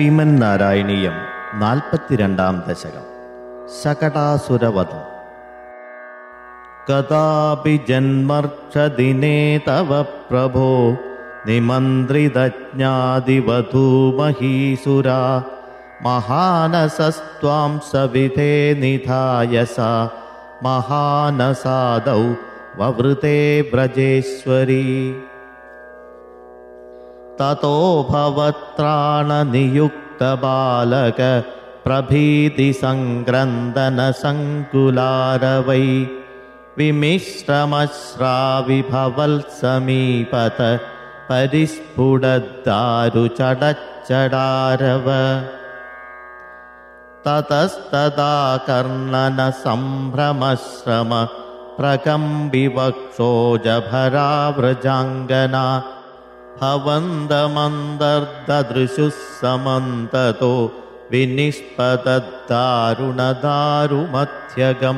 ശ്രീമന്നാരായണീയം 42 ദശകം. ശകടാസുരവധം. കഥാപി ജന്മർക്ഷദിനേ തവ പ്രഭോ നിമന്ത്രിതജ്ഞാതിവധൂമഹീസുരാ മഹാനസസ്ത്വാം സവിധേ നിധായസ മഹാനസാദൗ വവൃതേ വ്രജേശ്വരീ. തതോ ഭവത്രാണനിയുക്തബാലക പ്രഭീതിസംക്രന്ദനസങ്കുലാരവൈ വിമിശ്രമശ്രാവിഭവത്സമീപത പരിസ്ഫുടദ്ദാരുചടച്ചടാരവ. തതസ്തദാ കർണനസംഭ്രമശ്രമ പ്രകമ്പിവക്ഷോജഭരാവ്രജാംഗനാ ഭവന്തമന്തർദൃശുഃ സമന്തതോ വിനിഷ്പതദ്ദാരുണദാരുമധ്യഗം.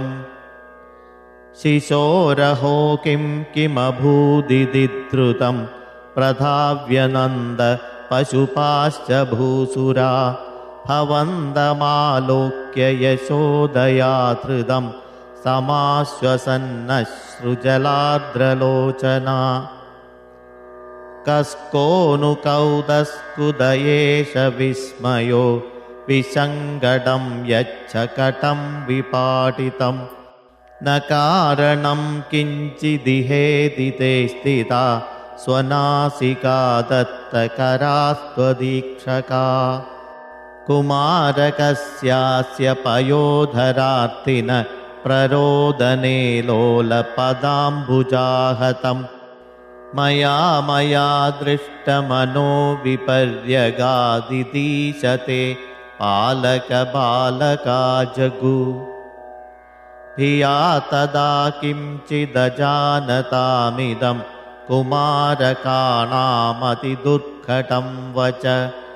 ശിശോരഹോ കിമഭൂദിതി ധൃതം പ്രധാവ്യനന്ദ പശുപാശ്ച ഭൂസുരാ ഭവന്തമാലോക്യ യശോദയാധൃതം സമാശ്വസന്നശ്രുജലാർദ്രലോചനാ. കസ്കോനു കൗതസ്കുദയേഷ വിസ്മയോ വിസങ്കടം യച്ഛകടം വിപാടിതം ന കാരണം കിഞ്ചിദിഹേതി തേ സ്ഥിതാ സ്വനാസികാ ദത്തകരാസ്ത്വദീക്ഷകാ. കുമാരകസ്യാസ്യ പയോധരാർത്തിന പ്രരോദനേ ലോലപദാംബുജാഹതം മയാ ദൃഷ്ടമനോ വിപര്യഗാദിദീശത്തെ പാലകബാലകാ ജഗു. ധിയാ തദാ കിംചിദജാനതാമിദം കുമാരകാണാമതിദുർഘടം വച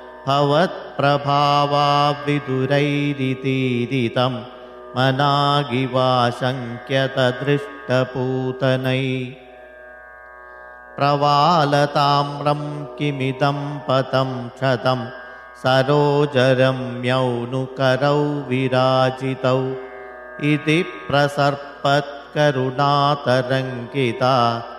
ഭവത്പ്രഭാവാവിദുരൈരിതീരിതം മനാഗിവാശങ്ക്യത ദൃഷ്ടപൂതനൈ. പ്രവാലതാമ്രം കിമിദം പതം ക്ഷതം സരോജരമ്യൗനുകരൗ വിരാജിതൗ ഇതി പ്രസർപ്പത്കരുണാതരംഗിതാ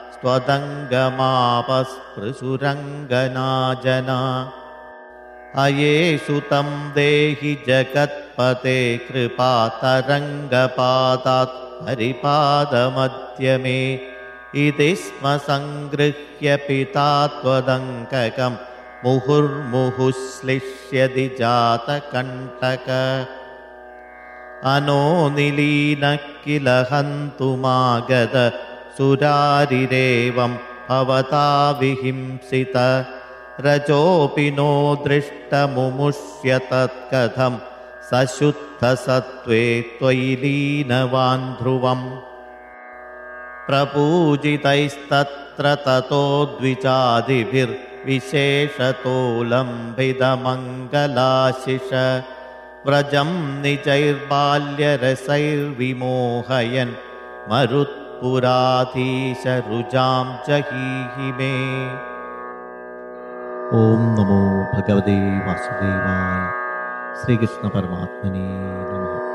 സ്വദംഗമാപസ്പൃശുരംഗനാജനാ. അയേഷു തം ദേഹി ജഗത്പതേ കൃപാതരംഗപാതാത് പരിപാദമധ്യമേ ഇതി സ്മ സംഗൃഹ്യ പിതാ ത്വദംകകം മുഹുർമുഹുശ്ലിഷ്യതി ജാതകണ്ഠക. അനോ നിലീന കില ഹന്തുമാഗത സുരാരിരേവം ഭവതാ വിഹിംസിത രജോപി നോ ദൃഷ്ടമുമുഷ്യ തത്കഥം സശുദ്ധസത്വേ ത്വയി ലീനവാൻ ധ്രുവം. പ്രപൂജിതൈസ്തത്ര തതോ ദ്വിജാതിഭിർവിശേഷതോ ലംഭിതമംഗലാശിഷ വ്രജം നിജൈർബാല്യരസൈർവിമോഹയൻ മരുത്പുരാധീശരുജാം ജഹീഹി മേ. ഓം നമോ ഭഗവതേ വാസുദേവായ. ശ്രീകൃഷ്ണ പരമാത്മനേ നമഃ.